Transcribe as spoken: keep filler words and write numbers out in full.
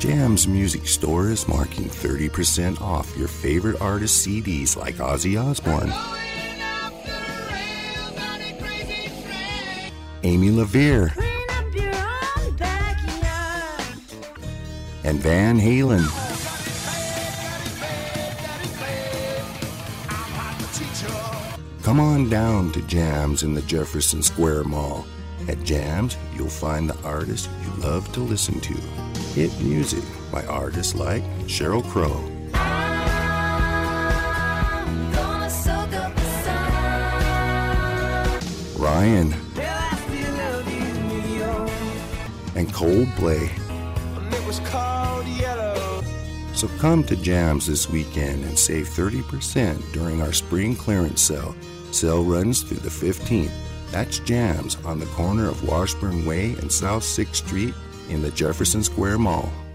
Jams Music Store is marking thirty percent off your favorite artist C Ds like Ozzy Osbourne, Amy LaVere, and Van Halen. Come on down to Jams in the Jefferson Square Mall. At Jams, you'll find the artists you love to listen to. Hit music by artists like Sheryl Crow, Ryan, and Coldplay. So come to Jams this weekend and save thirty percent during our spring clearance sale. Sale runs through the fifteenth. That's Jams on the corner of Washburn Way and South sixth Street in the Jefferson Square Mall.